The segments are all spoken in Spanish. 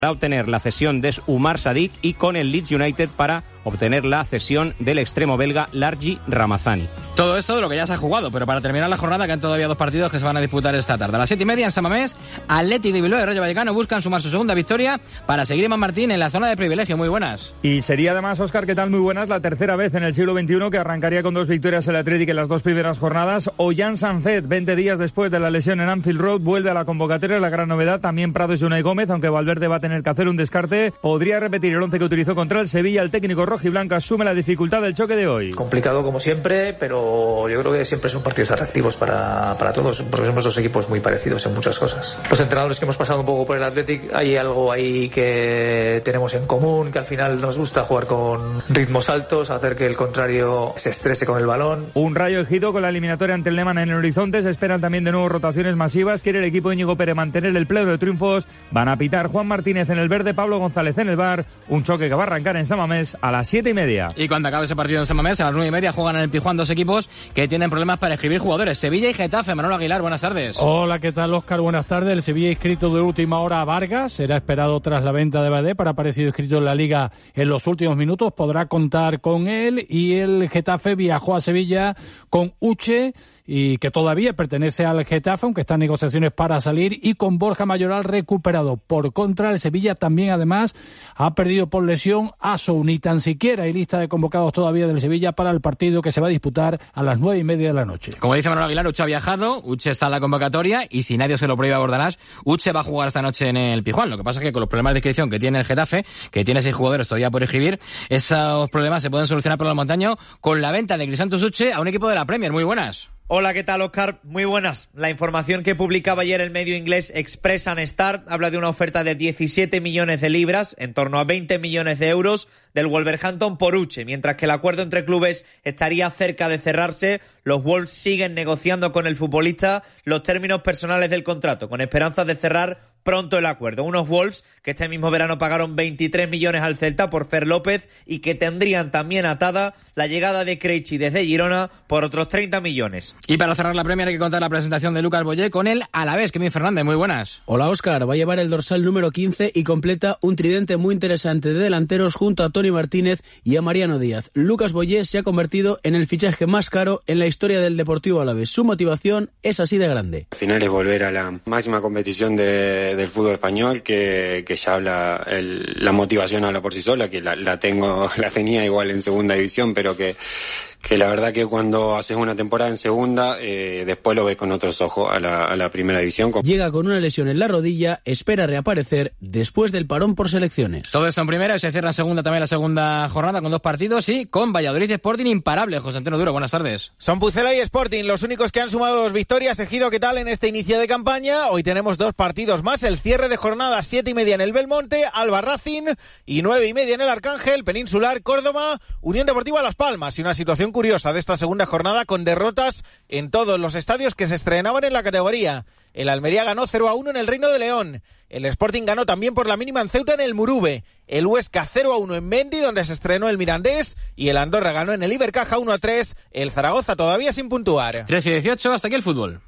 para obtener la cesión de Umar Sadik y con el Leeds United para obtener la cesión del extremo belga Largi Ramazani. Todo esto de lo que ya se ha jugado, pero para terminar la jornada quedan todavía 2 partidos que se van a disputar esta tarde. A las 7:30 en San Mamés, Athletic de Bilbao y Rayo Vallecano buscan sumar su segunda victoria para seguir Iván Martín en la zona de privilegio. Muy buenas. Y sería además, Óscar, ¿qué tal? Muy buenas, la tercera vez en el siglo XXI que arrancaría con 2 victorias el Athletic en las 2 primeras jornadas. Ollán Sancet, 20 días después de la lesión en Anfield Road, vuelve a la convocatoria. La gran novedad, también Prados y Unai Gómez, aunque Valverde va a tener que hacer un descarte. Podría repetir el 11 que utilizó contra el Sevilla. El técnico rojiblanco asume la dificultad del choque de hoy. Complicado como siempre, pero yo creo que siempre son partidos atractivos para todos, porque somos 2 equipos muy parecidos en muchas cosas. Los entrenadores que hemos pasado un poco por el Athletic, hay algo ahí que tenemos en común, que al final nos gusta jugar con ritmos altos, hacer que el contrario se estrese con el balón. Un Rayo Ejido con la eliminatoria ante el Lehmann en el horizonte. Se esperan también de nuevo rotaciones masivas. Quiere el equipo de Íñigo Pérez mantener el pleno de triunfos. Van a pitar Juan Martínez en el verde, Pablo González en el bar. Un choque que va a arrancar en San Mamés a las 7:30. Y cuando acabe ese partido en San Mamés, a las 9:30 juegan en el Pizjuán 2 equipos que tienen problemas para escribir jugadores. Sevilla y Getafe. Manolo Aguilar, buenas tardes. Hola, ¿qué tal, Óscar? Buenas tardes. El Sevilla inscrito de última hora a Vargas. Será esperado tras la venta de Badé para aparecido inscrito en la Liga en los últimos minutos. Podrá contar con él. Y el Getafe viajó a Sevilla con Uche, y que todavía pertenece al Getafe, aunque está en negociaciones para salir, y con Borja Mayoral recuperado. Por contra, el Sevilla también, además, ha perdido por lesión a Sou. Ni tan siquiera hay lista de convocados todavía del Sevilla para el partido que se va a disputar a las 9:30 de la noche. Como dice Manuel Aguilar, Uche ha viajado, Uche está en la convocatoria, y si nadie se lo prohíbe a Bordalás, Uche va a jugar esta noche en el Pizjuán. Lo que pasa es que con los problemas de inscripción que tiene el Getafe, que tiene 6 jugadores todavía por escribir, esos problemas se pueden solucionar por el montaño con la venta de Crisantos Uche a un equipo de la Premier. Muy buenas. Hola, ¿qué tal, Óscar? Muy buenas. La información que publicaba ayer el medio inglés Express and Start habla de una oferta de 17 millones de libras, en torno a 20 millones de euros, del Wolverhampton por Uche. Mientras que el acuerdo entre clubes estaría cerca de cerrarse, los Wolves siguen negociando con el futbolista los términos personales del contrato, con esperanzas de cerrar pronto el acuerdo. Unos Wolves que este mismo verano pagaron 23 millones al Celta por Fer López y que tendrían también atada la llegada de Krejci desde Girona por otros 30 millones. Y para cerrar la Premier hay que contar la presentación de Lucas Boyé con el Alavés. Kevin Fernández, muy buenas. Hola, Óscar. Va a llevar el dorsal número 15 y completa un tridente muy interesante de delanteros junto a Toni Martínez y a Mariano Díaz. Lucas Boyé se ha convertido en el fichaje más caro en la historia del Deportivo Alavés. Su motivación es así de grande. Al final es volver a la máxima competición del fútbol español, que ya habla, la motivación habla por sí sola, que la tenía igual en segunda división, pero que la verdad que cuando haces una temporada en segunda, después lo ves con otros ojos a la primera división. Llega con una lesión en la rodilla, espera reaparecer después del parón por selecciones. Todo esto en primera, y se cierra en segunda también la segunda jornada con 2 partidos y con Valladolid y Sporting imparable. José Antonio Duro, buenas tardes. Son Pucela y Sporting los únicos que han sumado 2 victorias. Ejido, ¿qué tal en este inicio de campaña? Hoy tenemos 2 partidos más. El cierre de jornada, 7:30 en el Belmonte, Alba Racing, y 9:30 en el Arcángel, Peninsular, Córdoba, Unión Deportiva Las Palmas. Y una situación curiosa de esta segunda jornada con derrotas en todos los estadios que se estrenaban en la categoría. El Almería ganó 0-1 en el Reino de León. El Sporting ganó también por la mínima en Ceuta en el Murube. El Huesca 0-1 en Mendi, donde se estrenó el Mirandés. Y el Andorra ganó en el Ibercaja 1-3. El Zaragoza todavía sin puntuar. 3:18, hasta aquí el fútbol.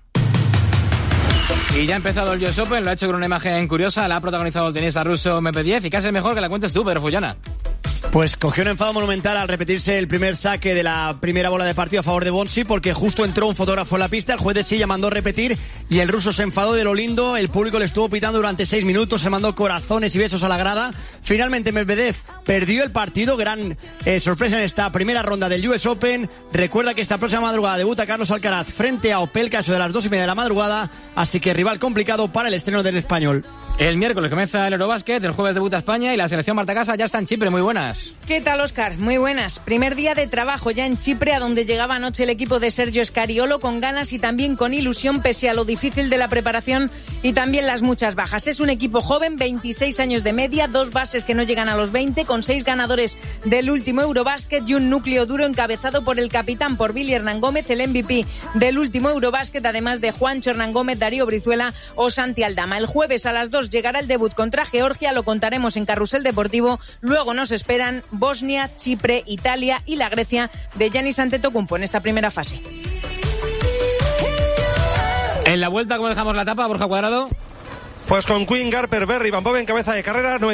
Y ya ha empezado el US Open, lo ha hecho con una imagen curiosa, la ha protagonizado el tenista ruso Medvedev, y casi es mejor que la cuentes tú, Pedro Fullana. Pues cogió un enfado monumental al repetirse el primer saque de la primera bola de partido a favor de Bonsi, porque justo entró un fotógrafo en la pista, el juez de silla mandó repetir y el ruso se enfadó de lo lindo, el público le estuvo pitando durante 6 minutos, se mandó corazones y besos a la grada. Finalmente Medvedev perdió el partido, gran sorpresa en esta primera ronda del US Open. Recuerda que esta próxima madrugada debuta Carlos Alcaraz frente a Opelka, eso de las 2:30 de la madrugada, así que rival complicado para el estreno del español. El miércoles comienza el Eurobásquet, el jueves debuta España y la selección Marta Casa ya está en Chipre. Muy buenas. ¿Qué tal, Óscar? Muy buenas. Primer día de trabajo ya en Chipre, a donde llegaba anoche el equipo de Sergio Scariolo con ganas y también con ilusión, pese a lo difícil de la preparación y también las muchas bajas. Es un equipo joven, 26 años de media, 2 bases que no llegan a los 20, con 6 ganadores del último Eurobásquet y un núcleo duro encabezado por el capitán, por Billy Hernán Gómez, el MVP del último Eurobásquet, además de Juancho Hernán Gómez, Darío Brizuela o Santi Aldama. El jueves a las 2 llegará el debut contra Georgia, lo contaremos en Carrusel Deportivo. Luego nos esperan Bosnia, Chipre, Italia y la Grecia de Giannis Antetokounmpo en esta primera fase. En la vuelta, ¿cómo dejamos la etapa, Borja Cuadrado? Pues con Quinn, Garper, Berry, Van Boven, cabeza de carrera,